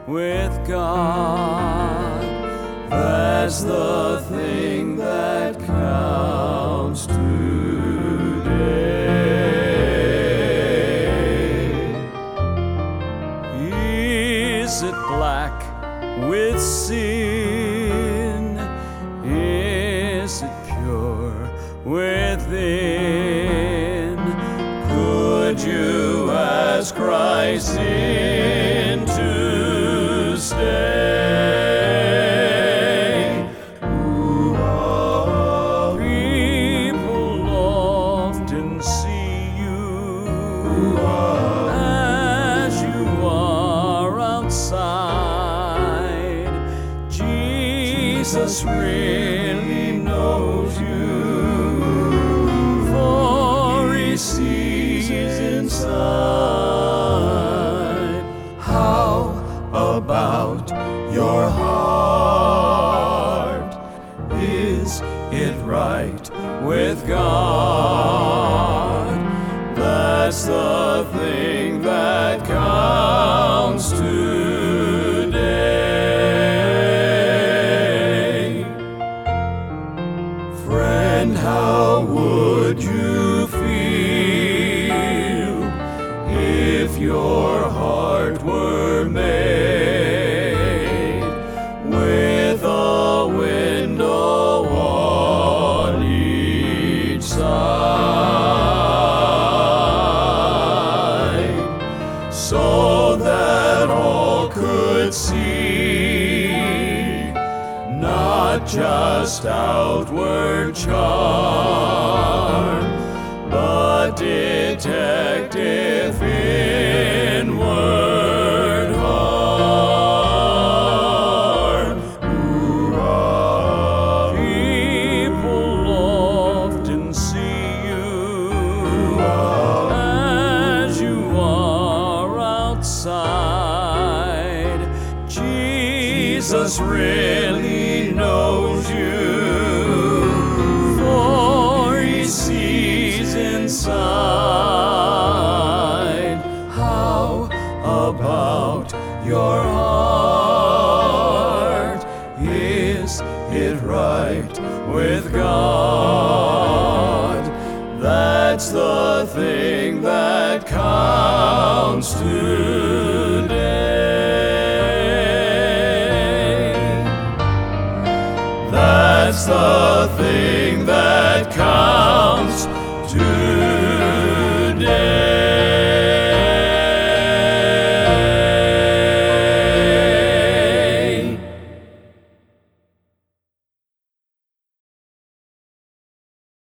with God. That's the thing that counts today. Is it black with sin? Is it pure within? Could you ask Christ in to stay? People often see you as you are outside. Jesus really knows you, for he sees inside. How about your heart? Is it right with God? That's the thing that counts today. Friend, how would you feel if your heart were made with a window on each side, so that all could see, not just outward charm, but detect if inward harm. People often see you as you are outside. Jesus really knows you, for he sees inside. How about your heart? Is it right with God? That's the thing that counts today. That's the thing that counts today.